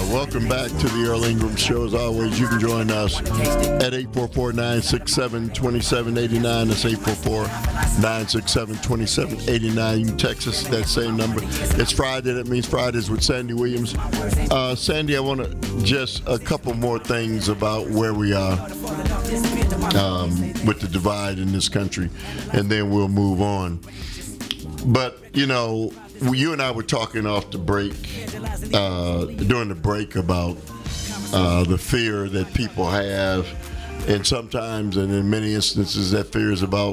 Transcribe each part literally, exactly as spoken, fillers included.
welcome back to the Earl Ingram Show. As always, you can join us at eight four four, nine six seven, two seven eight nine. That's eight four four, nine six seven, two seven eight nine. You can text us that same number. It's Friday. That means Fridays with Sandy Williams. Uh, Sandy, I want to just a couple more things about where we are um, with the divide in this country, and then we'll move on. But, you know, you and I were talking off the break, uh, during the break about uh, the fear that people have, and sometimes, and in many instances, that fear is about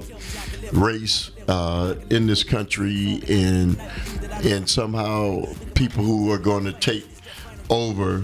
race uh, in this country, and and somehow people who are going to take over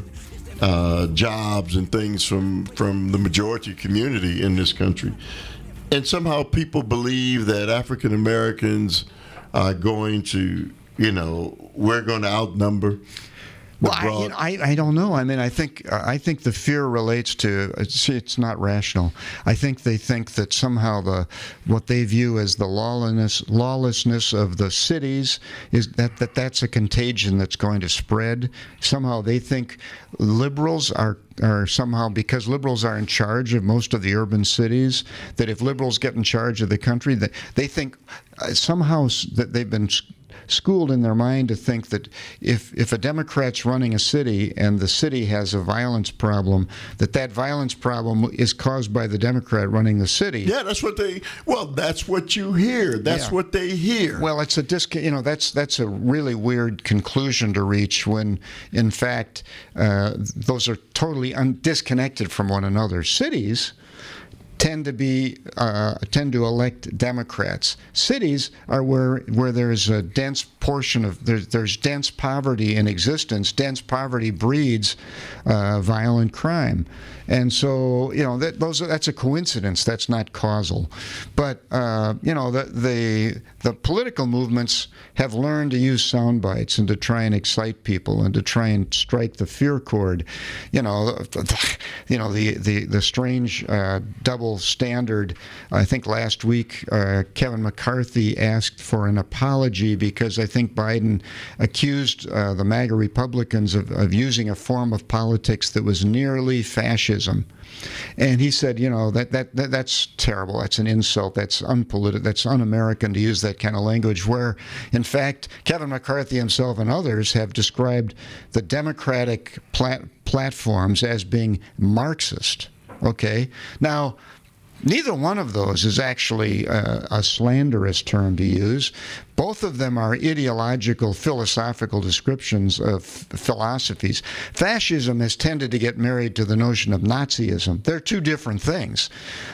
uh, jobs and things from from the majority community in this country, and somehow people believe that African Americans are going to, you know, we're going to outnumber. Well, I, you know, I I don't know. I mean, I think uh, I think the fear relates to it's, it's not rational. I think they think that somehow the what they view as the lawlessness lawlessness of the cities is that, that that's a contagion that's going to spread. Somehow they think liberals are are somehow, because liberals are in charge of most of the urban cities, that if liberals get in charge of the country, that they think uh, somehow that they've been schooled in their mind to think that if if a Democrat's running a city and the city has a violence problem, that that violence problem is caused by the Democrat running the city. Yeah, that's what they. Well, that's what you hear. That's yeah. what they hear. Well, it's a disc. You know, that's that's a really weird conclusion to reach when, in fact, uh, those are totally un- disconnected from one another. Cities tend to be uh, tend to elect Democrats. Cities are where where there's a dense portion of there's there's dense poverty in existence. Dense poverty breeds uh, violent crime, and so you know that those that's a coincidence. That's not causal, but uh, you know the the the political movements have learned to use sound bites and to try and excite people and to try and strike the fear chord. You know, you know the the the strange uh, double standard. I think last week uh, Kevin McCarthy asked for an apology because I think Biden accused uh, the MAGA Republicans of, of using a form of politics that was nearly fascism. And he said, you know, that, that, that that's terrible. That's an insult. That's unpolitical. That's un-American to use that kind of language, where, in fact, Kevin McCarthy himself and others have described the Democratic plat- platforms as being Marxist. Okay? Now, neither one of those is actually uh, a slanderous term to use. Both of them are ideological, philosophical descriptions of philosophies. Fascism has tended to get married to the notion of Nazism. They're two different things.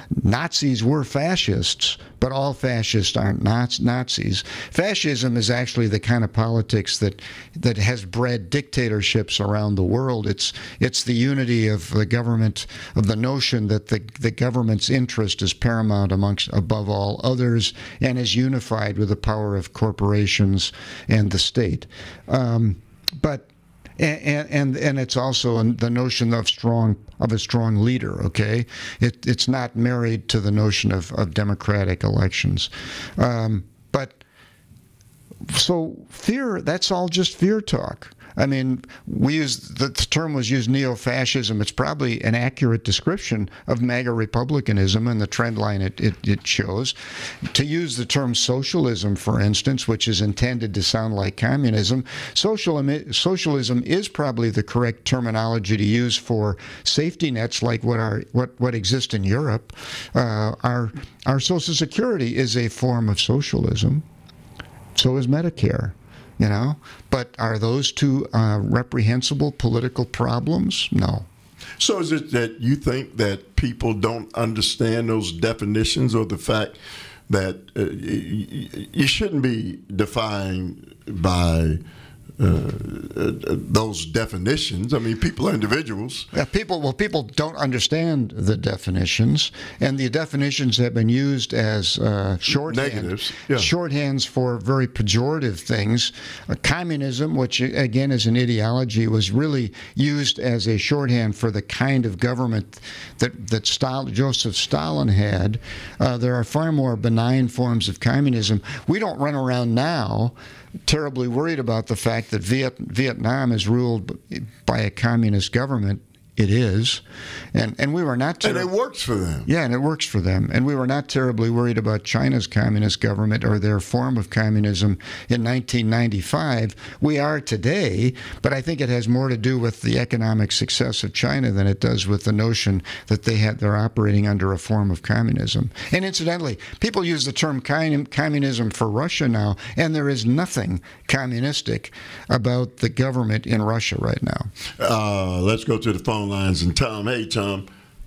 Nazis were fascists, but all fascists aren't Nazis. Fascism is actually the kind of politics that that has bred dictatorships around the world. It's it's the unity of the government, of the notion that the, the government's interest is paramount amongst above all others and is unified with the power of corporations and the state. Um, but And, and and it's also the notion of strong of a strong leader. Okay, it, it's not married to the notion of, of democratic elections, um, but so fear. That's all just fear talk. I mean, we use the term was used neo-fascism. It's probably an accurate description of MAGA republicanism and the trend line it, it, it shows. To use the term socialism, for instance, which is intended to sound like communism, social, socialism is probably the correct terminology to use for safety nets like what are what, what exist in Europe. Uh, our our Social Security is a form of socialism. So is Medicare. You know, but are those two uh, reprehensible political problems? No. So is it that you think that people don't understand those definitions, or the fact that uh, you shouldn't be defined by Uh, uh, those definitions? I mean, people are individuals. Yeah, people. Well, people don't understand the definitions, and the definitions have been used as uh, shorthand, negatives, yeah. shorthands for very pejorative things. Uh, communism, which again is an ideology, was really used as a shorthand for the kind of government that that Stalin, Joseph Stalin had. Uh, there are far more benign forms of communism. We don't run around now terribly worried about the fact that Viet, Vietnam is ruled by a communist government. It is, and and we were not. Ter- and it works for them. Yeah, and it works for them. And we were not terribly worried about China's communist government or their form of communism in nineteen ninety-five. We are today, but I think it has more to do with the economic success of China than it does with the notion that they had they're operating under a form of communism. And incidentally, people use the term communism for Russia now, and there is nothing communistic about the government in Russia right now. Uh, let's go to the phone lines. And Tom, hey, Tom.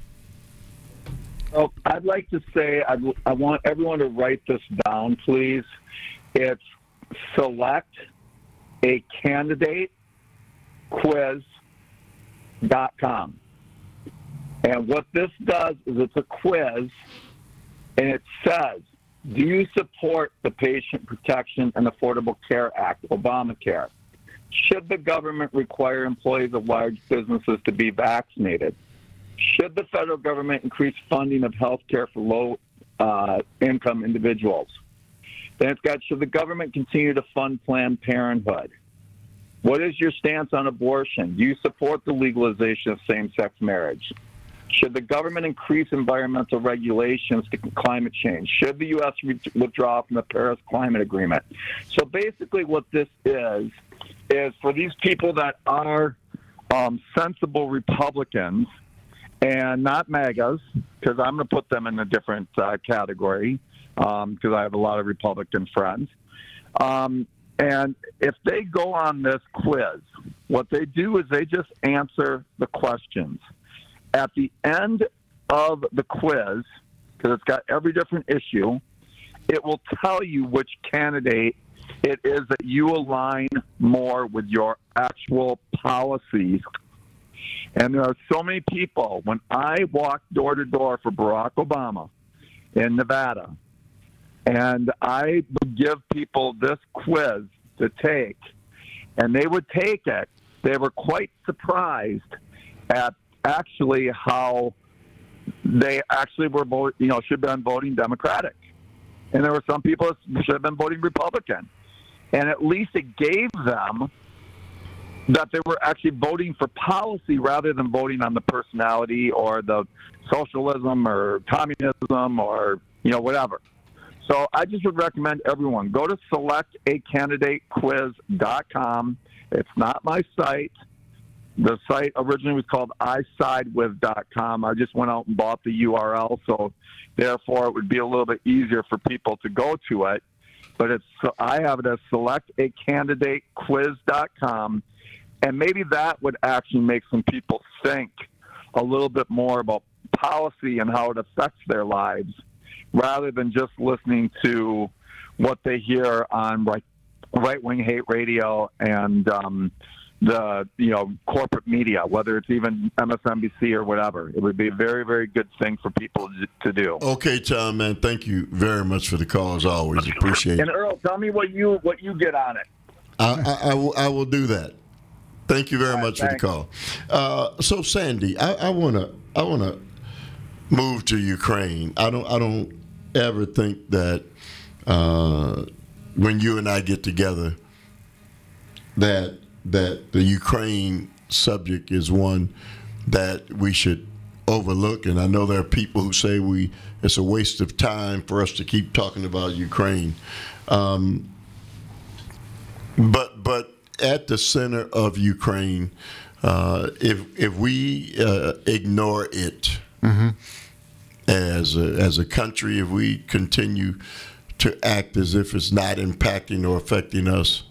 Oh, I'd like to say I'd, I want everyone to write this down, please. It's select a candidate quiz dot com. And what this does is it's a quiz, and it says, do you support the Patient Protection and Affordable Care Act, Obamacare? Should the government require employees of large businesses to be vaccinated? Should the federal government increase funding of health care for low-income uh, individuals? Then it's got, should the government continue to fund Planned Parenthood? What is your stance on abortion? Do you support the legalization of same-sex marriage? Should the government increase environmental regulations to climate change? Should the U S withdraw from the Paris Climate Agreement? So basically what this is, is for these people that are um, sensible Republicans and not MAGAs, because I'm going to put them in a different uh, category, because um, I have a lot of Republican friends. Um, and if they go on this quiz, what they do is they just answer the questions. At the end of the quiz, because it's got every different issue, it will tell you which candidate it is that you align more with your actual policies. And there are so many people, when I walked door to door for Barack Obama in Nevada, and I would give people this quiz to take, and they would take it, they were quite surprised at actually how they actually were voting, you know, should have been voting Democratic. And there were some people that should have been voting Republican. And at least it gave them that they were actually voting for policy rather than voting on the personality or the socialism or communism or, you know, whatever. So I just would recommend everyone go to select a candidate quiz dot com. It's not my site. The site originally was called I side with dot com. I just went out and bought the U R L, so therefore it would be a little bit easier for people to go to it. But it's I have it as select a candidate quiz dot com, and maybe that would actually make some people think a little bit more about policy and how it affects their lives, rather than just listening to what they hear on right, right-wing hate radio and um, the you know corporate media, whether it's even M S N B C or whatever. It would be a very, very good thing for people to do. Okay, Tom, man, thank you very much for the call as always. Appreciate it. And Earl, tell me what you what you get on it. I, I, I, will, I will do that. Thank you very right, much thanks. for the call. Uh, so, Sandy, I want to I want to move to Ukraine. I don't I don't ever think that uh, when you and I get together that that the Ukraine subject is one that we should overlook. And I know there are people who say we it's a waste of time for us to keep talking about Ukraine. Um, but but at the center of Ukraine, uh, if if we uh, ignore it mm-hmm. as a, as a country, if we continue to act as if it's not impacting or affecting us,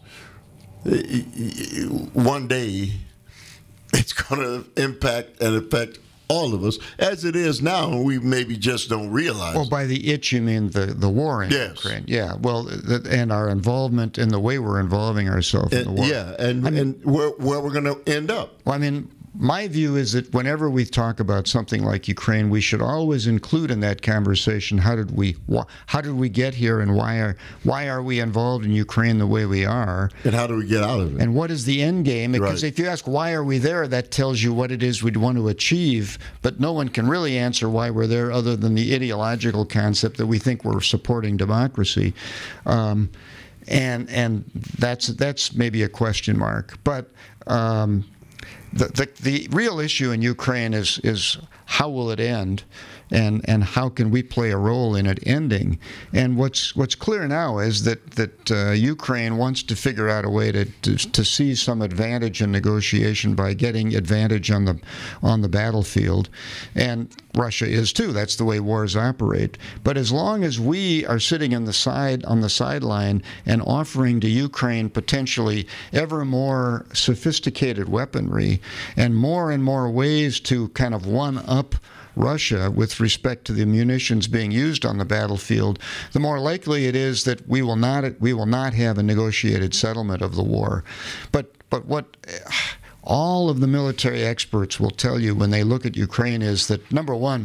one day it's going to impact and affect all of us, as it is now, and we maybe just don't realize. Well, by the it, you mean the, the war in yes. Ukraine. Yeah, well, the, and our involvement in the way we're involving ourselves in and, the war. Yeah, and, I mean, and where, where we're going to end up. Well, I mean, my view is that whenever we talk about something like Ukraine, we should always include in that conversation how did we wh- how did we get here, and why are why are we involved in Ukraine the way we are, and how do we get out of it, and what is the end game? Because right. if you ask why are we there, that tells you what it is we'd want to achieve, but no one can really answer why we're there other than the ideological concept that we think we're supporting democracy. Um, and and that's that's maybe a question mark. But um, the, the the real issue in Ukraine is is how will it end, and and how can we play a role in it ending? And what's what's clear now is that that uh, Ukraine wants to figure out a way to, to to seize some advantage in negotiation by getting advantage on the on the battlefield, and Russia is too. That's the way wars operate. But as long as we are sitting on the side on the sideline and offering to Ukraine potentially ever more sophisticated weaponry and more and more ways to kind of one up Russia with respect to the munitions being used on the battlefield, the more likely it is that we will not we will not have a negotiated settlement of the war. But but what all of the military experts will tell you when they look at Ukraine is that, number one,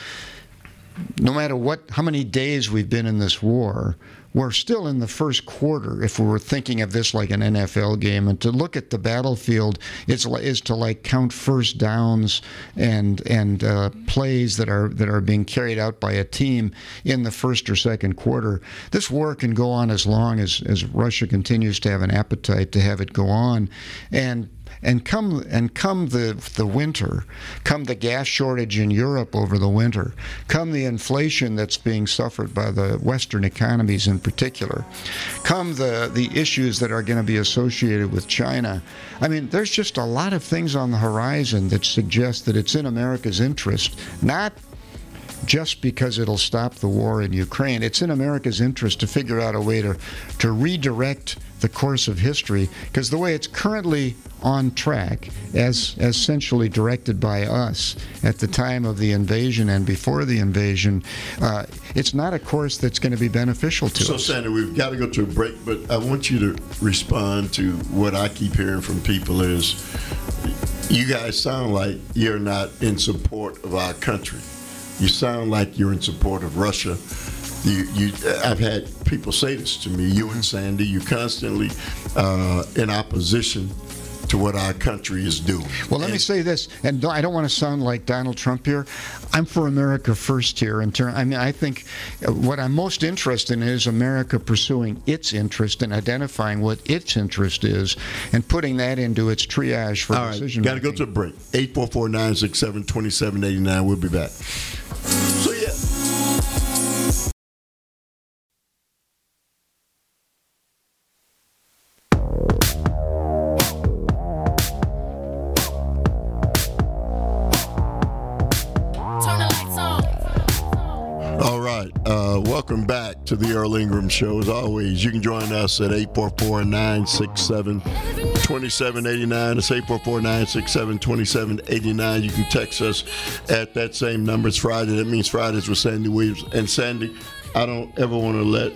no matter what, how many days we've been in this war, we're still in the first quarter if we were thinking of this like an N F L game. And to look at the battlefield is, is to like count first downs and and uh, plays that are that are being carried out by a team in the first or second quarter. This war can go on as long as, as Russia continues to have an appetite to have it go on. And And come and come the the winter, come the gas shortage in Europe over the winter, come the inflation that's being suffered by the Western economies in particular, come the, the issues that are going to be associated with China. I mean, there's just a lot of things on the horizon that suggest that it's in America's interest, not just because it'll stop the war in Ukraine. It's in America's interest to figure out a way to, to redirect the course of history, because the way it's currently on track, as, as essentially directed by us at the time of the invasion and before the invasion, uh, it's not a course that's going to be beneficial to so, us. So, Sandy, we've got to go to a break, but I want you to respond to what I keep hearing from people is, you guys sound like you're not in support of our country. You sound like you're in support of Russia. You, you, I've had people say this to me. You and Sandy, you're constantly uh, in opposition to what our country is doing. Well, let and, me say this, and I don't want to sound like Donald Trump here. I'm for America first here. In turn, I mean, I think what I'm most interested in is America pursuing its interest and identifying what its interest is and putting that into its triage for all decision right, making. got to go to a break. eight four four, nine six seven, two seven eight nine. We'll be back. So, yeah. Uh, welcome back to the Earl Ingram Show. As always, you can join us at eight four four, nine six seven, two seven eight nine. It's eight four four, nine six seven, two seven eight nine. You can text us at that same number. It's Friday. That means Fridays with Sandy Williams. And Sandy, I don't ever want to let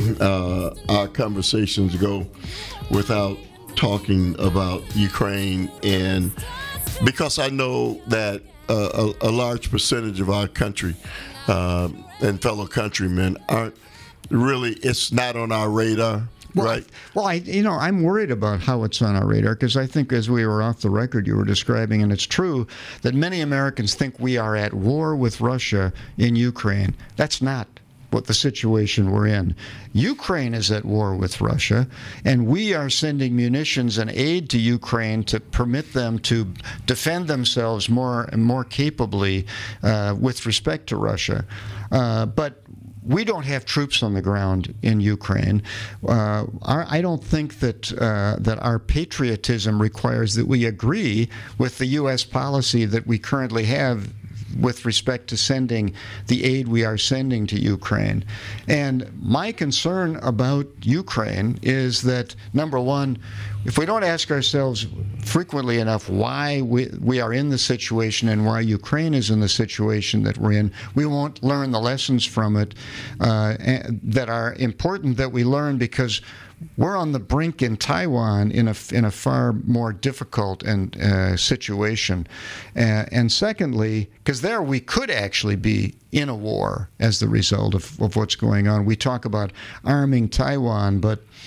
uh, our conversations go without talking about Ukraine, and because I know that uh, a, a large percentage of our country uh, and fellow countrymen aren't really, it's not on our radar, well, right? Well, I, you know, I'm worried about how it's on our radar, because I think as we were off the record, you were describing, and it's true, that many Americans think we are at war with Russia in Ukraine. That's not what the situation we're in. Ukraine is at war with Russia, and we are sending munitions and aid to Ukraine to permit them to defend themselves more and more capably uh, with respect to Russia. Uh, but we don't have troops on the ground in Ukraine. Uh, our, I don't think that uh, that our patriotism requires that we agree with the U S policy that we currently have with respect to sending the aid we are sending to Ukraine. And my concern about Ukraine is that, number one, if we don't ask ourselves frequently enough why we, we are in the situation and why Ukraine is in the situation that we're in, we won't learn the lessons from it uh, that are important that we learn, because we're on the brink in Taiwan in a in a far more difficult and uh, situation, uh, and secondly, because there we could actually be in a war as the result of, of what's going on. We talk about arming Taiwan, but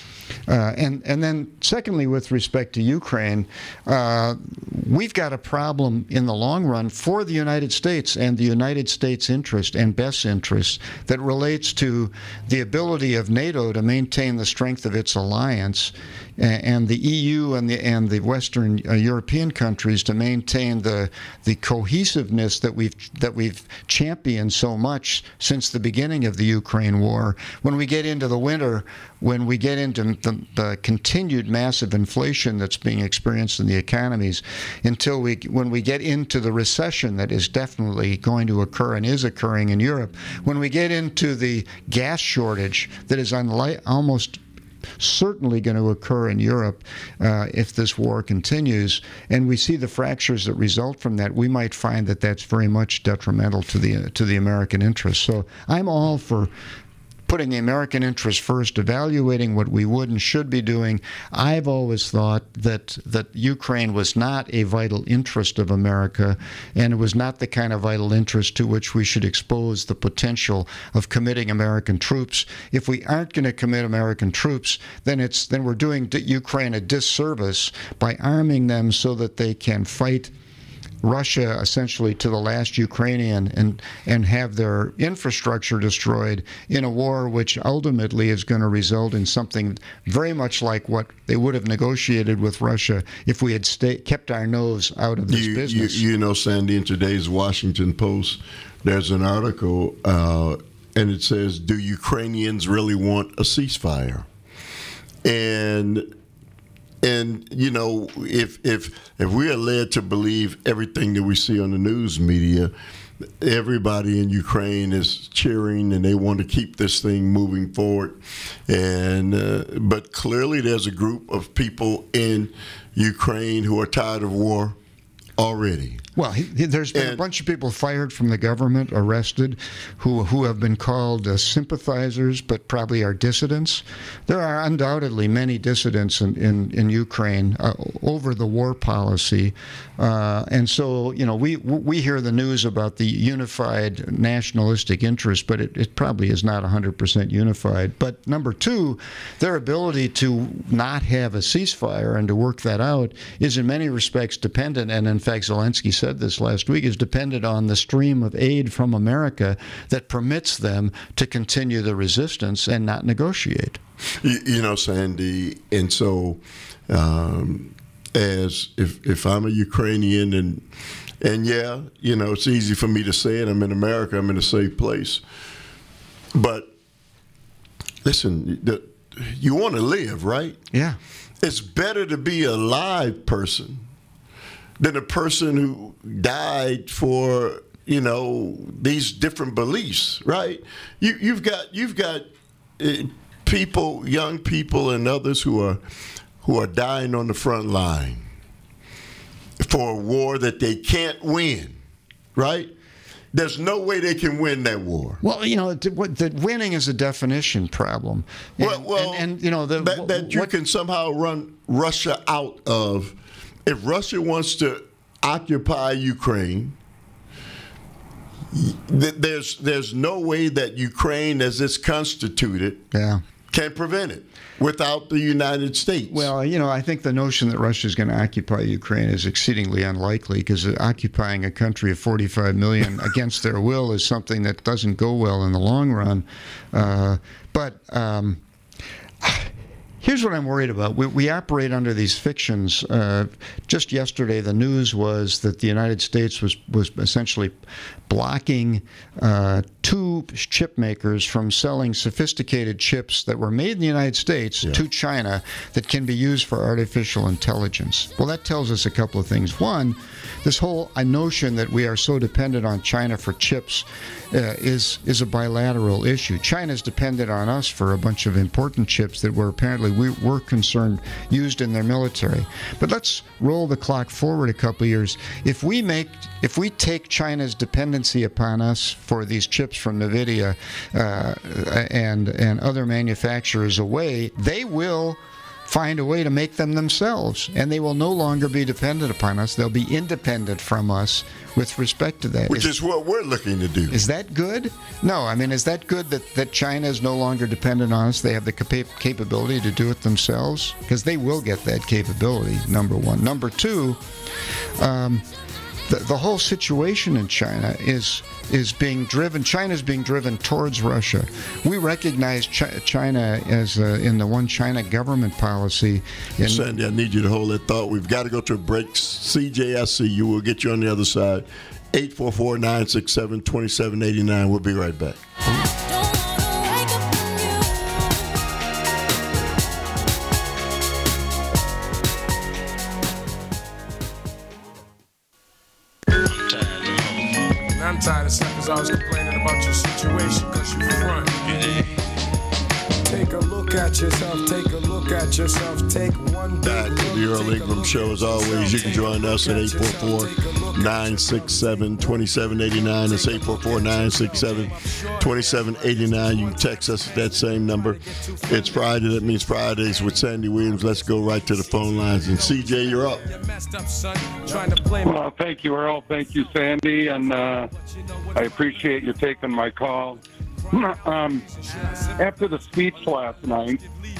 Uh, and, and then, secondly, with respect to Ukraine, uh, we've got a problem in the long run for the United States and the United States' interest and best interest that relates to the ability of NATO to maintain the strength of its alliance, and the E U and the and the Western uh, European countries to maintain the the cohesiveness that we've that we've championed so much since the beginning of the Ukraine war. When we get into the winter, when we get into the, the continued massive inflation that's being experienced in the economies, until we when we get into the recession that is definitely going to occur and is occurring in Europe, when we get into the gas shortage that is unlike almost certainly going to occur in Europe uh, if this war continues, and we see the fractures that result from that, we might find that that's very much detrimental to the to the American interest. So I'm all for putting the American interest first, evaluating what we would and should be doing. I've always thought that that Ukraine was not a vital interest of America, and it was not the kind of vital interest to which we should expose the potential of committing American troops. If we aren't going to commit American troops, then it's then we're doing Ukraine a disservice by arming them so that they can fight Russia essentially to the last Ukrainian and and have their infrastructure destroyed in a war which ultimately is going to result in something very much like what they would have negotiated with Russia if we had stay, kept our nose out of this you, business. You, you know, Sandy, in today's Washington Post, there's an article uh, and it says, "Do Ukrainians really want a ceasefire?" And And, you know, if if if we are led to believe everything that we see on the news media, everybody in Ukraine is cheering and they want to keep this thing moving forward. And uh, but clearly there's a group of people in Ukraine who are tired of war already. Well, he, he, there's been and, a bunch of people fired from the government, arrested, who who have been called uh, sympathizers, but probably are dissidents. There are undoubtedly many dissidents in, in, in Ukraine uh, over the war policy. Uh, and so, you know, we we hear the news about the unified nationalistic interest, but it, it probably is not one hundred percent unified. But number two, their ability to not have a ceasefire and to work that out is in many respects dependent, and in fact, Zelensky said this last week, is dependent on the stream of aid from America that permits them to continue the resistance and not negotiate. You, you know, Sandy, and so um, as if if I'm a Ukrainian, and and yeah, you know, it's easy for me to say it. I'm in America. I'm in a safe place. But listen, the, you want to live, right? Yeah. It's better to be a live person than a person who died for, you know, these different beliefs, right? You, you've got you've got uh, people, young people, and others who are who are dying on the front line for a war that they can't win, right? There's no way they can win that war. Well, you know, the, the winning is a definition problem. And, well, well and, and you know the, that, that you what, can somehow run Russia out of. If Russia wants to occupy Ukraine, there's there's no way that Ukraine, as it's constituted, yeah. can prevent it without the United States. Well, you know, I think the notion that Russia is going to occupy Ukraine is exceedingly unlikely, because occupying a country of forty-five million against their will is something that doesn't go well in the long run. Uh, but um, here's what I'm worried about. We, we operate under these fictions. Uh, just yesterday, the news was that the United States was, was essentially blocking uh, two chip makers from selling sophisticated chips that were made in the United States yeah. to China that can be used for artificial intelligence. Well, that tells us a couple of things. One, this whole notion that we are so dependent on China for chips uh, is is a bilateral issue. China's dependent on us for a bunch of important chips that were apparently we were concerned used in their military. But let's roll the clock forward a couple of years. If we make if we take China's dependency upon us for these chips from NVIDIA uh, and and other manufacturers away, they will find a way to make them themselves, and they will no longer be dependent upon us. They'll be independent from us with respect to that. Which is, is what we're looking to do. Is that good? No, I mean, is that good that, that China is no longer dependent on us? They have the capa- capability to do it themselves? Because they will get that capability, number one. Number two, um, the, the whole situation in China is is being driven, China's being driven towards Russia. We recognize Ch- China as uh, in the one China government policy. In, Sandy, I need you to hold that thought. We've got to go to a break. C J S C, you will get you on the other side. eight four four, nine six seven, two seven eight nine. We'll be right back. I'm tired of suckers always complaining about your situation because you front. Take a look at yourself, take a look at yourself, take one big Back to the Earl Ingram Show. As always, you can join us at eight four four, nine six seven, two seven eight nine. It's eight four four, nine six seven, two seven eight nine. You can text us at that same number. It's Friday. That means Fridays with Sandy Williams. Let's go right to the phone lines. And C J, you're up. Well, thank you, Earl. Thank you, Sandy. And uh, I appreciate you taking my call. Um, after the speech last night,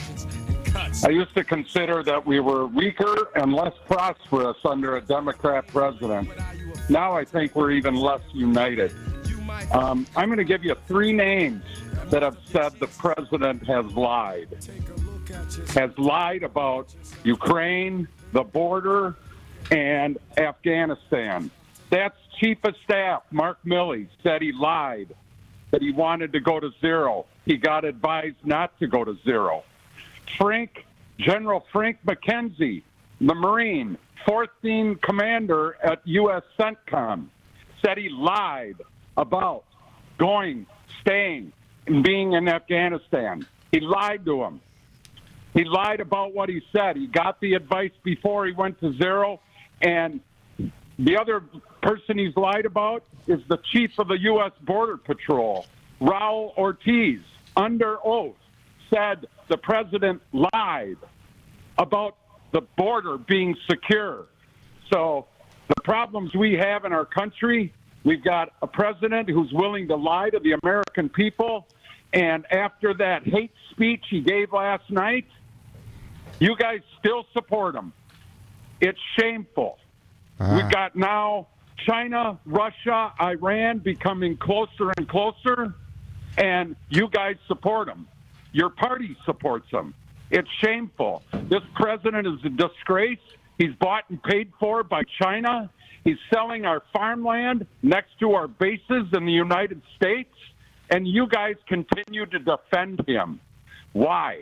I used to consider that we were weaker and less prosperous under a Democrat president. Now I think we're even less united. Um, I'm going to give you three names that have said the president has lied. Has lied about Ukraine, the border, and Afghanistan. That's Chief of Staff Mark Milley said he lied, that he wanted to go to zero. He got advised not to go to zero. Frank, General Frank McKenzie, the Marine, fourth Team Commander at U S CENTCOM, said he lied about going, staying, and being in Afghanistan. He lied to him. He lied about what he said. He got the advice before he went to zero, and the other person he's lied about is the chief of the U S Border Patrol, Raul Ortiz, under oath, said the president lied about the border being secure. So the problems we have in our country, we've got a president who's willing to lie to the American people, and after that hate speech he gave last night, you guys still support him. It's shameful. Uh-huh. We've got now China, Russia, Iran becoming closer and closer, and you guys support them. Your party supports them. It's shameful. This president is a disgrace. He's bought and paid for by China. He's selling our farmland next to our bases in the United States, and you guys continue to defend him. Why?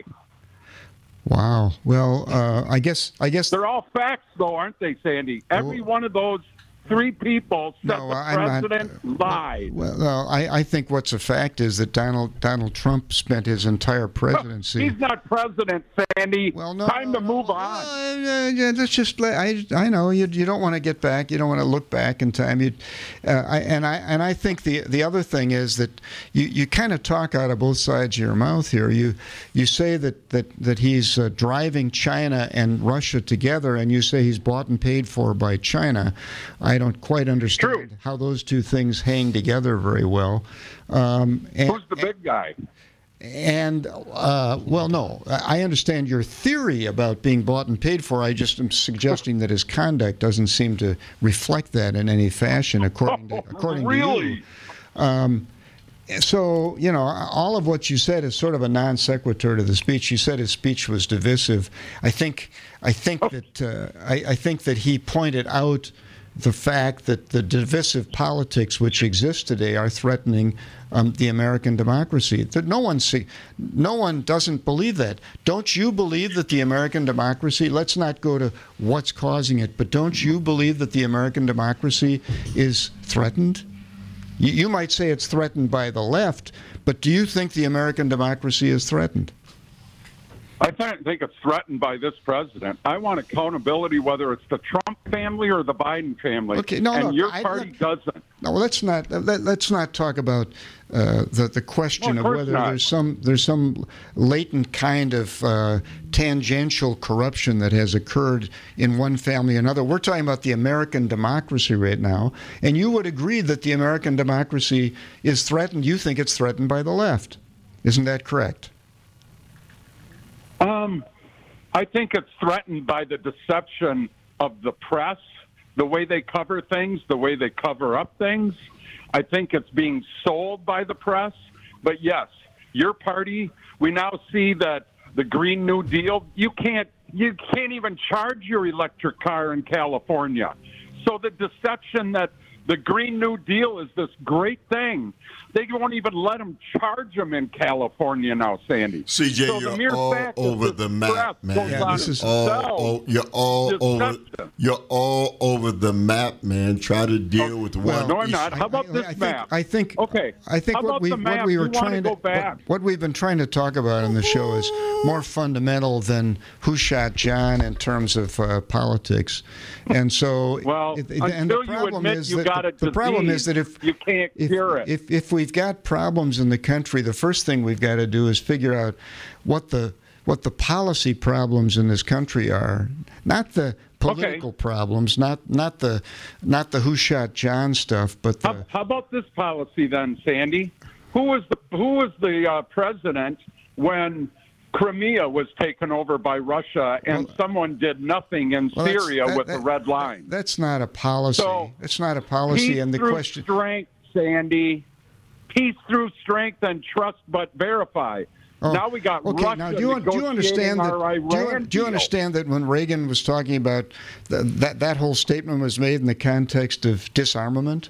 Wow. Well, uh, I guess I guess they're all facts, though, aren't they, Sandy? Every well, one of those three people said no, the I'm president not, lied. Well, well I, I think what's a fact is that Donald Donald Trump spent his entire presidency. Well, he's not president, Sandy. Well, no, time no, to move no, on. Uh, yeah, let's just. I I know you. You don't want to get back. You don't want to look back in time. You, uh, I, and I and I think the the other thing is that you, you kind of talk out of both sides of your mouth here. You you say that that that he's uh, driving China and Russia together, and you say he's bought and paid for by China. I don't quite understand True. how those two things hang together very well. Um, and, Who's the big guy? And, uh, well, no, I understand your theory about being bought and paid for. I just am suggesting that his conduct doesn't seem to reflect that in any fashion, according to, according really? to you. Um, so, you know, all of what you said is sort of a non sequitur to the speech. You said his speech was divisive. I think, I think that, uh, I, I think that he pointed out the fact that the divisive politics which exist today are threatening um, the American democracy. That no one see, no one doesn't believe that. Don't you believe that the American democracy? Let's not go to what's causing it, but don't you believe that the American democracy is threatened? You, you might say it's threatened by the left, but do you think the American democracy is threatened? I don't think it's threatened by this president. I want accountability, whether it's the Trump family or the Biden family. Okay, no, and no, your I- party let- doesn't. No, well, let's not let, let's not talk about uh, the the question Well, of of course whether not. there's some there's some latent kind of uh, tangential corruption that has occurred in one family or another. We're talking about the American democracy right now, and you would agree that the American democracy is threatened. You think it's threatened by the left, isn't that correct? Um, I think it's threatened by the deception of the press, the way they cover things, the way they cover up things. I think it's being sold by the press. But yes, your party, we now see that the Green New Deal, you can't you can't even charge your electric car in California. So the deception that the Green New Deal is this great thing, they won't even let them charge them in California now, Sandy. C J, so the you're mere all fact that over this the map, press man. goes Yeah, on this and is all, sells oh, you're all over. deception. You're all over the map, man. Try to deal with Well, one. No, I'm issue. not. How about I, this I think, map? I think. Okay. I think How what about we the what map? we You were wanna trying go to back? what, what we've been trying to talk about on the show is more fundamental than who shot John in terms of uh, politics, and so Well, it- until and the you problem admit is you that got the, a the problem is disease, that if you can't if, cure it. if if we've got problems in the country, the first thing we've got to do is figure out what the what the policy problems in this country are, not the political Okay. problems, not not the not the who shot John stuff, but the How, how about this policy then, Sandy? Who was the who was the uh, president when Crimea was taken over by Russia and Well, someone did nothing in Well, that's- Syria that- with that- the red line? That's not a policy. So, That's not a policy. Peace And the through question. strength, Sandy. Peace through strength and trust but verify. Oh, now we got okay, Russia now do you, do you negotiating understand that? our Do you, Iran do you deal. understand that when Reagan was talking about the, that that whole statement was made in the context of disarmament,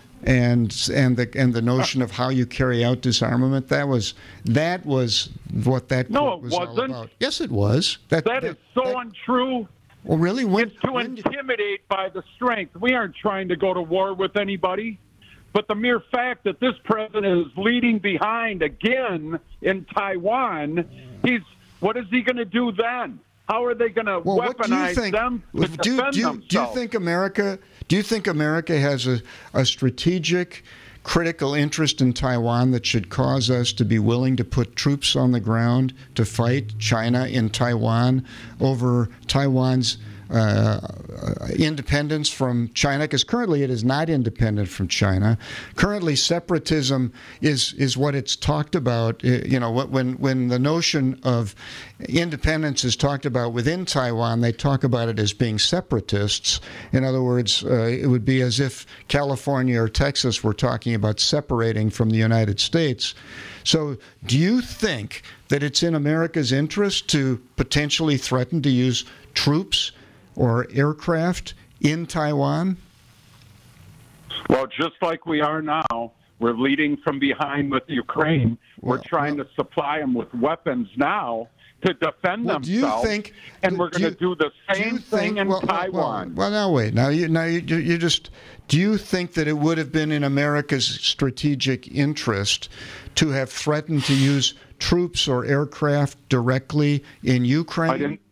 and and the and the notion of how you carry out disarmament? That was that was what that No, quote it was all wasn't. about. Yes, it was. That That is so untrue. Well, really, when, It's to when did- intimidate by the strength. We aren't trying to go to war with anybody. But the mere fact that this president is leading behind again in Taiwan, he's what is he going to do then? How are they going to Well, what do you weaponize think? them to do, defend do, you, themselves? do you think America? Do you think America has a, a strategic, critical interest in Taiwan that should cause us to be willing to put troops on the ground to fight China in Taiwan over Taiwan's uh, independence from China? Because currently it is not independent from China. Currently, separatism is is what it's talked about. Uh, You know, when when the notion of independence is talked about within Taiwan, they talk about it as being separatists. In other words, uh, it would be as if California or Texas were talking about separating from the United States. So, do you think that it's in America's interest to potentially threaten to use troops or aircraft in Taiwan? Well, just like we are now, we're leading from behind with Ukraine. We're Well, trying well- to supply them with weapons now to defend Well, do you themselves. think? and we're do going to you- do the do you same think- thing in well, well, Taiwan. Well, well, now wait. Now you now you, you you just do you think that it would have been in America's strategic interest to have threatened to use troops or aircraft directly in Ukraine? I didn't.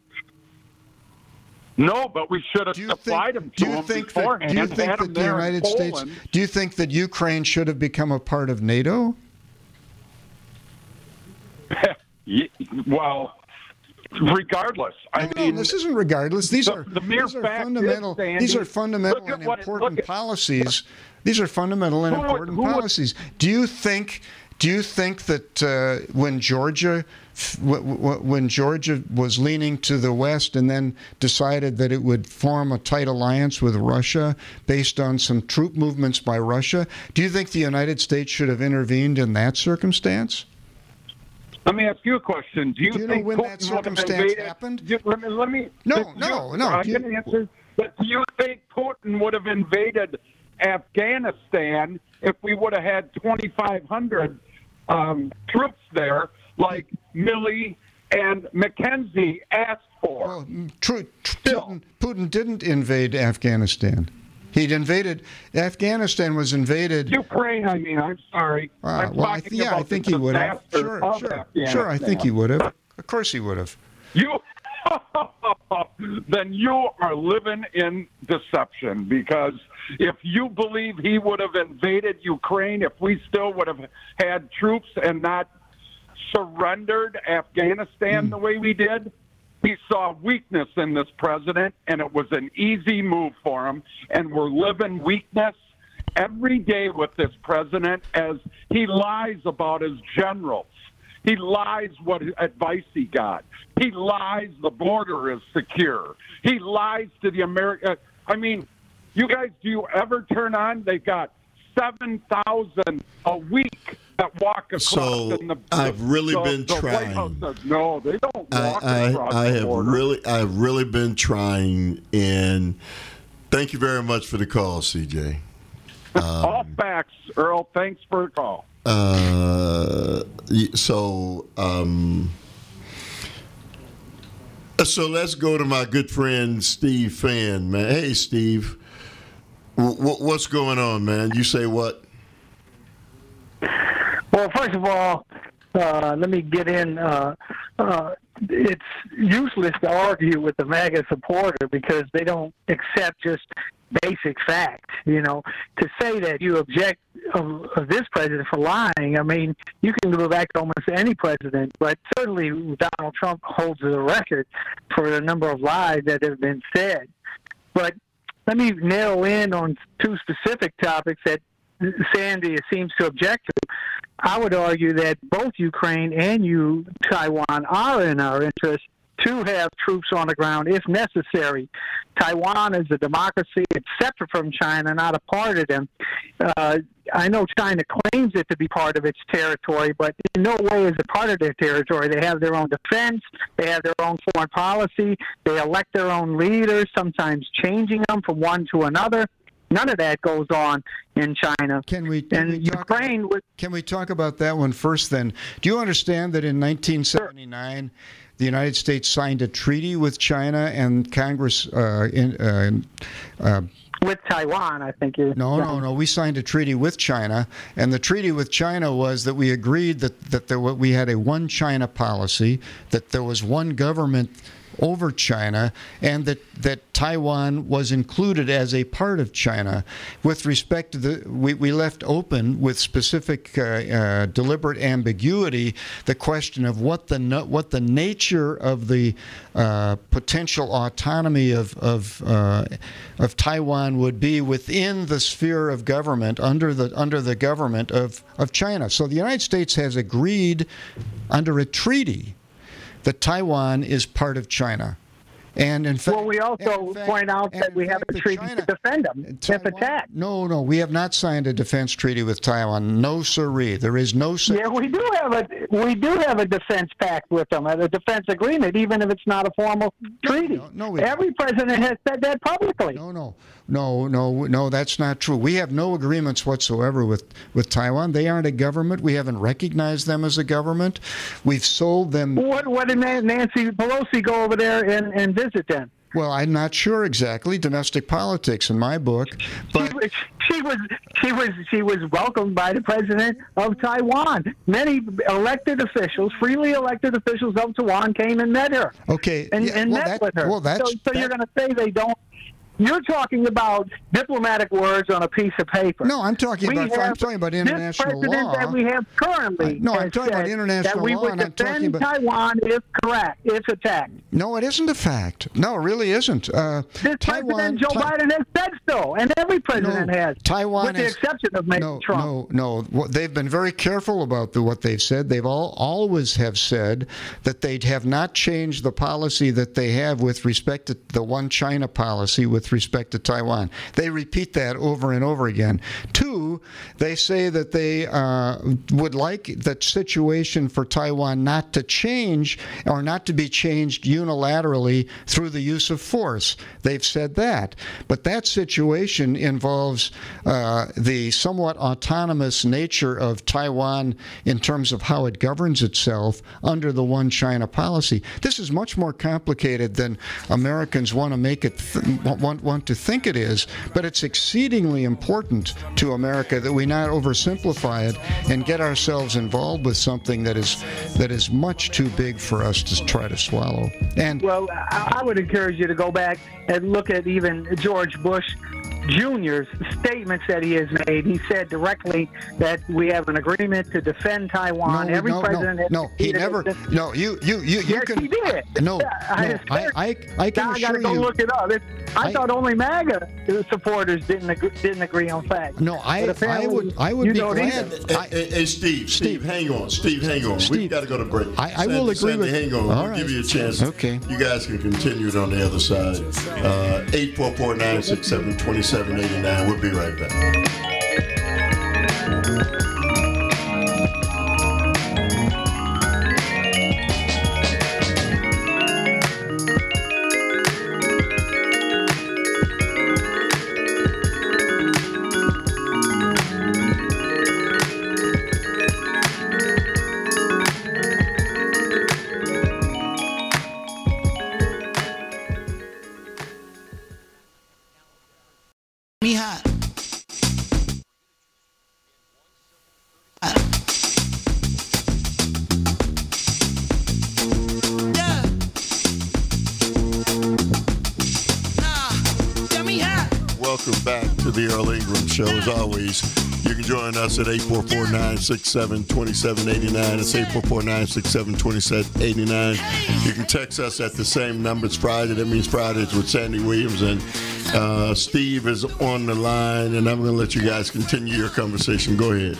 No, but we should have Do you supplied think? them to Do you them think that? beforehand. Do you had think them that the there in United States? Poland. Do you think that Ukraine should have become a part of NATO? Ye- well, regardless, I No, mean, this isn't regardless. These the- are the mere these are fact is, fundamental. Sandy, these are fundamental look at and what- important look at- policies. These are fundamental and Who would- important who would- policies. Do you think? Do you think that uh, when Georgia, f- w- w- when Georgia was leaning to the West and then decided that it would form a tight alliance with Russia based on some troop movements by Russia, do you think the United States should have intervened in that circumstance? let me ask you a question. Do you, Do you know think when Putin that would have circumstance invaded- happened? Do- let me. Let me No, do you- no, no. I Do you- can answer. But do you think Putin would have invaded Afghanistan if we would have had twenty-five hundred um, troops there, like Milley and McKenzie asked for? Well, true. Still. Putin, Putin didn't invade Afghanistan. He'd invaded. Afghanistan was invaded. Ukraine, I mean, I'm sorry. Uh, I'm well, I talking th- yeah, I about think the he would have. disaster Sure, of sure, sure. I think he Afghanistan. would have. Of course, he would have. you then you are living in deception, because if you believe he would have invaded Ukraine if we still would have had troops and not surrendered Afghanistan mm. the way we did, he saw weakness in this president, and it was an easy move for him, and we're living weakness every day with this president as he lies about his generals. He lies what advice he got. He lies the border is secure. He lies to the America. I mean, you guys, do you ever turn on? They've got seven thousand a week that walk across. So in the, I've really the, been the trying. White House says, no, they don't walk I, across I, I the have border. really, I've really been trying, and thank you very much for the call, C J. Um, All facts, Earl. Thanks for the call. Uh, so, um, so let's go to my good friend Steve Fan, man. Hey, Steve, w- w- what's going on, man? You say what? Well, first of all, uh, let me get in. Uh, uh, it's useless to argue with the MAGA supporter because they don't accept just basic facts. You know, to say that you object of, of this president for lying, I mean, you can go back to almost any president, but certainly Donald Trump holds the record for the number of lies that have been said. But let me narrow in on two specific topics that Sandy seems to object to. I would argue that both Ukraine and you, Taiwan, are in our interest to have troops on the ground if necessary. Taiwan is a democracy. It's separate from China, not a part of them. Uh, I know China claims it to be part of its territory, but in no way is it part of their territory. They have their own defense. They have their own foreign policy. They elect their own leaders, sometimes changing them from one to another. None of that goes on in China. Can we, can and we talk Ukraine about, was, can we talk about that one first then? Do you understand that in nineteen seventy-nine, sure. the United States signed a treaty with China and Congress uh, in, uh, uh, with Taiwan, I think. Is, no, no, no. We signed a treaty with China, and the treaty with China was that we agreed that, that there, we had a one China policy, that there was one government over China, and that, that Taiwan was included as a part of China. With respect to the, we, we left open with specific uh, uh, deliberate ambiguity the question of what the what the nature of the uh, potential autonomy of of uh, of Taiwan would be within the sphere of government under the under the government of, of China. So the United States has agreed under a treaty that Taiwan is part of China. And in fact, well, we also fact, point out that we have a treaty China, to defend them Taiwan, if attacked. No, no, we have not signed a defense treaty with Taiwan. No, sirree. There is no. Such yeah, we do have a we do have a defense pact with them, a defense agreement, even if it's not a formal treaty. No, no, we Every don't. president has said that publicly. No, no, no, no, no. That's not true. We have no agreements whatsoever with with Taiwan. They aren't a government. We haven't recognized them as a government. We've sold them. What what did Nancy Pelosi go over there and, and visit them? Well, I'm not sure exactly. Domestic politics in my book, but she was, she was she was she was welcomed by the president of Taiwan. Many elected officials, freely elected officials of Taiwan, came and met her. Okay, and, yeah, and well, met that, with her. Well, that's, so so that, you're going to say they don't. You're talking about diplomatic words on a piece of paper. No, I'm talking we about I'm talking about international this president law. that we have currently. I, no, I'm talking about international that we law, would and I'm defend talking about Taiwan if correct, if attacked. No, it isn't a fact. No, it really isn't. Uh, this Taiwan, President Joe Ta- Biden has said so, and every president no, has. Taiwan with the has, exception of maybe no, Trump. No, no, they've been very careful about the, what they've said. They've all always have said that they have not changed the policy that they have with respect to the one China policy with respect to Taiwan. They repeat that over and over again. Two, they say that they uh, would like the situation for Taiwan not to change or not to be changed unilaterally through the use of force. They've said that. But that situation involves uh, the somewhat autonomous nature of Taiwan in terms of how it governs itself under the one China policy. This is much more complicated than Americans want to make it th- want want, want to think it is, but it's exceedingly important to America that we not oversimplify it and get ourselves involved with something that is that is much too big for us to try to swallow. And well, I would encourage you to go back and look at even George Bush Junior's statements that he has made. He said directly that we have an agreement to defend Taiwan. No, Every no, president no, has no, he never. this. No, you, you, you, you yes, can. he did. No, no, I, I, I, I can now I got to assure go you. look it up. It, I, I- thought only MAGA supporters didn't agree, didn't agree on facts. No, I, But I would, apparently I would you be don't glad. either. I, Hey, hey, Steve, Steve, hang on. Steve, hang on. Steve, We've got to go to break. I- I will agree Sandy, with- hang on. all We'll right. give you a chance. Okay. You guys can continue it on the other side. Uh, eight four four, nine six seven, two seven eight nine. We'll be right back. Mija. Ah. Yeah. Nah. Yeah, mija. Welcome back to the Earl Ingram Show. As always, you can join us at eight four four, nine six seven, two seven eight nine. It's eight four four, nine six seven, two seven eight nine. You can text us at the same number. It's Friday. That means Fridays with Sandy Williams. And uh, Steve is on the line, and I'm going to let you guys continue your conversation. Go ahead.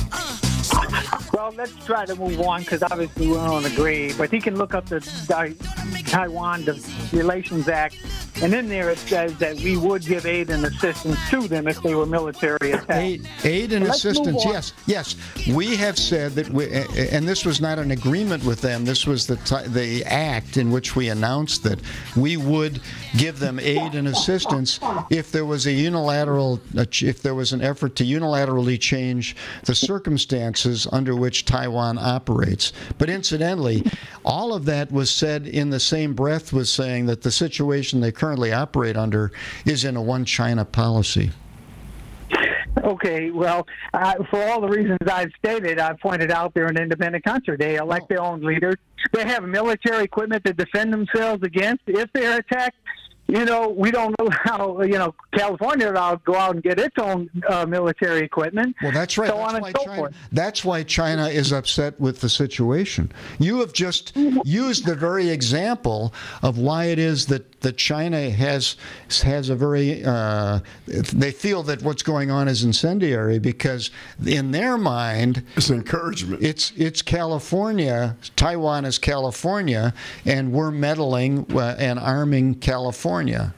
Well, let's try to move on because obviously we don't agree. But he can look up the Di- Taiwan Relations Act, and in there it says that we would give aid and assistance to them if they were military attacked. Aid, aid and Let's move assistance, on. yes, yes. We have said that, we, and this was not an agreement with them. This was the ti- the act in which we announced that we would give them aid and assistance if there was a unilateral, if there was an effort to unilaterally change the circumstances under which Taiwan operates. But incidentally, all of that was said in the same breath with saying that the situation they currently operate under is in a one China policy. Okay, well, uh, for all the reasons I've stated, I've pointed out they're an independent country. They elect their own leaders. They have military equipment to defend themselves against if they're attacked. You know, we don't know how, you know, California will go out and get its own uh, military equipment. Well, that's right. So That's on why and so China, forth. that's why China is upset with the situation. You have just used the very example of why it is that, that China has has a very, uh, they feel that what's going on is incendiary because in their mind, It's encouragement. it's it's California, Taiwan is California, and we're meddling uh, and arming California.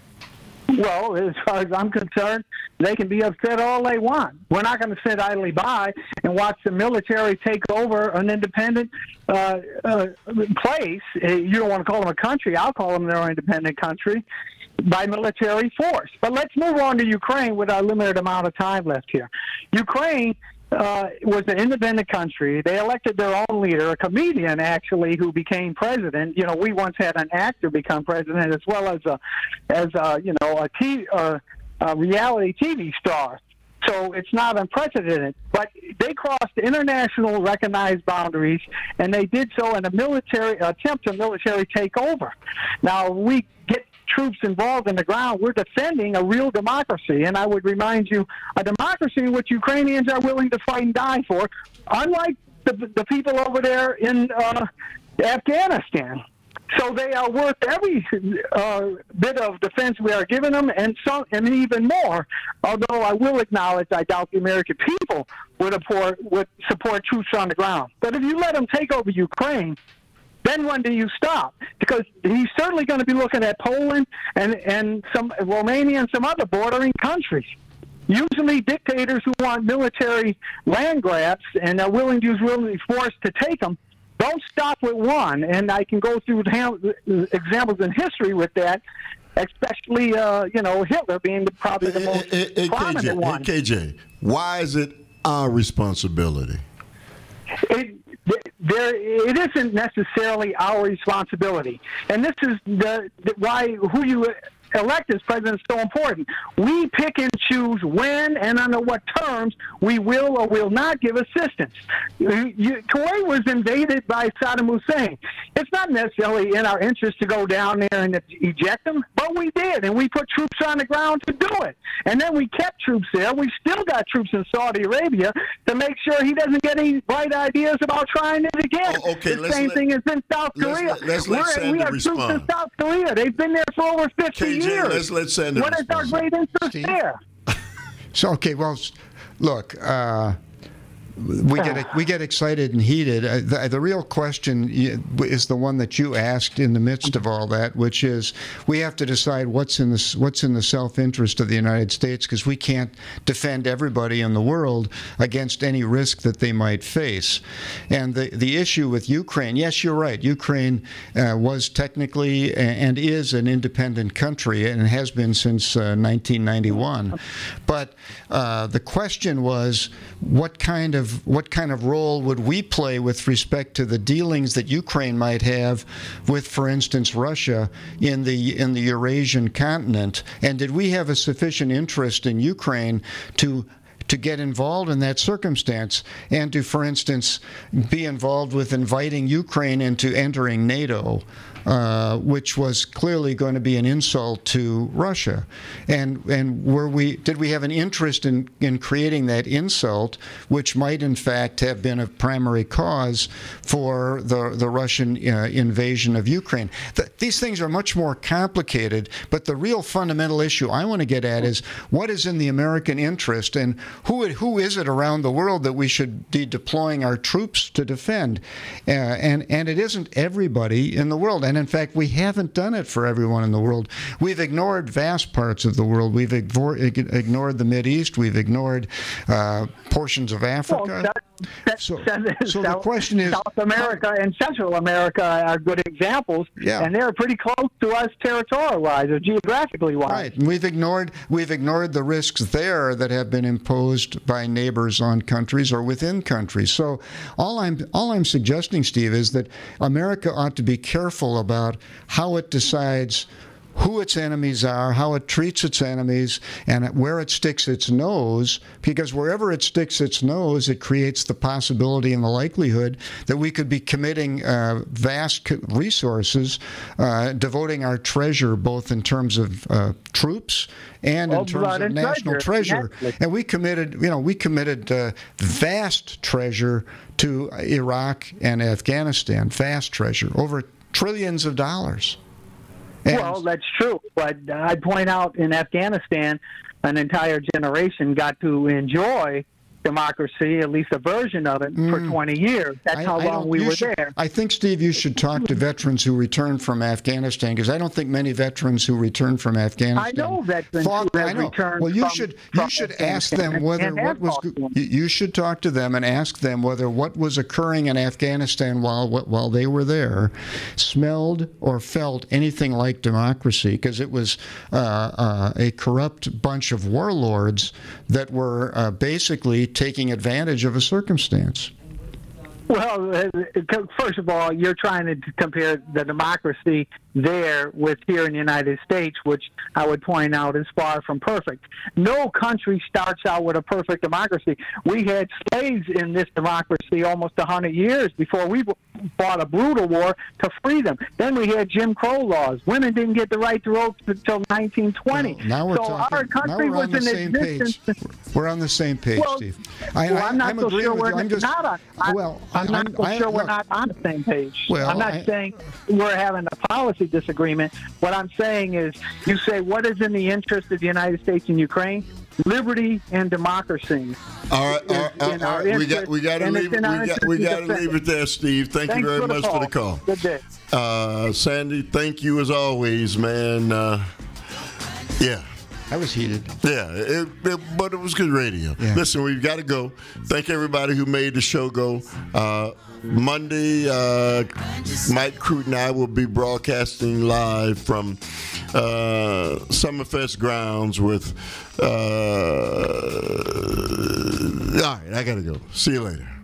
Well, as far as I'm concerned, they can be upset all they want. We're not going to sit idly by and watch the military take over an independent uh, uh, place. You don't want to call them a country. I'll call them their independent country by military force. But let's move on to Ukraine with our limited amount of time left here. Ukraine uh, was an independent country. They elected their own leader, a comedian, actually, who became president. You know, we once had an actor become president as well as a, as a, you know, a, T, uh, a reality T V star. So it's not unprecedented. But they crossed international recognized boundaries, and they did so in a military attempt to military takeover. Now, we get troops involved in the ground, we're defending a real democracy. And I would remind you, a democracy in which Ukrainians are willing to fight and die for, unlike the, the people over there in uh, Afghanistan. So they are worth every uh, bit of defense we are giving them, and some, and even more. Although I will acknowledge, I doubt the American people would support would support troops on the ground. But if you let them take over Ukraine, then when do you stop? Because he's certainly going to be looking at Poland and and some Romania and some other bordering countries. Usually dictators who want military land grabs and are willing to use military force to take them don't stop with one. And I can go through examples in history with that, especially, uh, you know, Hitler being the, probably the most Hey, hey, prominent K J, one. hey, K J, why is it our responsibility? It, there, it isn't necessarily our responsibility. And this is the, the why who you elect as president is so important. We pick and choose when and under what terms we will or will not give assistance. You, you, Kuwait was invaded by Saddam Hussein. It's not necessarily in our interest to go down there and eject them, but we did, and we put troops on the ground to do it. And then we kept troops there. We still got troops in Saudi Arabia to make sure he doesn't get any bright ideas about trying it again. Oh, okay, the same let, thing is in South let's Korea. Let, let's let We're, Sandy we have respond. troops in South Korea. They've been there for over fifty K J, years. let's let Sandy What is our respond. great interest Steve? there? So okay, well, s- look, uh, we get we get excited and heated. Uh, the, the real question y- is the one that you asked in the midst of all that, which is we have to decide what's in the s- what's in the self-interest of the United States, because we can't defend everybody in the world against any risk that they might face. And the the issue with Ukraine, yes, you're right. Ukraine uh, was technically a- and is an independent country and has been since uh, nineteen ninety-one. But uh, the question was, what kind of what kind of role would we play with respect to the dealings that Ukraine might have with, for instance, Russia in the in the Eurasian continent? And did we have a sufficient interest in Ukraine to to get involved in that circumstance and to, for instance, be involved with inviting Ukraine into entering NATO, uh, which was clearly going to be an insult to Russia. And and were we did we have an interest in, in creating that insult, which might in fact have been a primary cause for the, the Russian uh, invasion of Ukraine? The, these things are much more complicated, but the real fundamental issue I want to get at is what is in the American interest, and who it, who is it around the world that we should be deploying our troops to defend? Uh, and, and it isn't everybody in the world. And in fact, we haven't done it for everyone in the world. We've ignored vast parts of the world. We've ignored, ignored the Mideast. We've ignored uh, portions of Africa. Well, that, that, so that, so South, the question is, South America and Central America are good examples, Yeah. and they're pretty close to us territorial-wise or geographically-wise. right, and we've ignored we've ignored the risks there that have been imposed by neighbors on countries or within countries. So all I'm all I'm suggesting, Steve, is that America ought to be careful about how it decides who its enemies are, how it treats its enemies, and where it sticks its nose, because wherever it sticks its nose, it creates the possibility and the likelihood that we could be committing uh, vast resources, uh, devoting our treasure both in terms of uh, troops and Well, in terms blood of and national treasure, treasure. naturally. And we committed, you know, we committed uh, vast treasure to Iraq and Afghanistan, vast treasure, over trillions of dollars. And Well, that's true, but I'd point out in Afghanistan, an entire generation got to enjoy democracy, at least a version of it, for twenty years. That's I- how I long don't- we you were should- there. I think, Steve, you should talk to veterans who returned from Afghanistan, because I don't think many veterans who returned from Afghanistan. I know veterans thought, who I have know. returned Well, you from- should from you should ask Afghanistan them whether and what have was talked to them. you you should talk to them and ask them whether what was occurring in Afghanistan while while they were there smelled or felt anything like democracy, because it was uh, uh, a corrupt bunch of warlords that were uh, basically taking advantage of a circumstance. Well, uh, first of all, you're trying to compare the democracy there with here in the United States, which I would point out is far from perfect. No country starts out with a perfect democracy. We had slaves in this democracy almost one hundred years before we fought a brutal war to free them. Then we had Jim Crow laws. Women didn't get the right to vote until nineteen twenty. Well, now we're so talking. our Now country we're was on the in same existence. page. We're on the same page, Well, Steve. I, well, I, I'm not I'm so agreeing sure with we're you. I'm just not on. I, well. I'm I, not I'm, so I, sure we're look, not on the same page. Well, I'm not I- saying we're having a policy disagreement. What I'm saying is, you say what is in the interest of the United States and Ukraine? Liberty and democracy. All right, all right, It's all in right, our all right. We got interest, we got to and it's leave it. in our We got interest we to got to defend leave it there, Steve. Thank Thanks you very for the much call. for the call. Good day. Uh, Sandy, thank you as always, man. Uh, yeah. I was heated. Yeah, it, it, but it was good radio. Yeah. Listen, we've got to go. Thank everybody who made the show go. Uh, Monday, uh, Mike Crute and I will be broadcasting live from uh, Summerfest grounds with. Uh, all right, I got to go. See you later.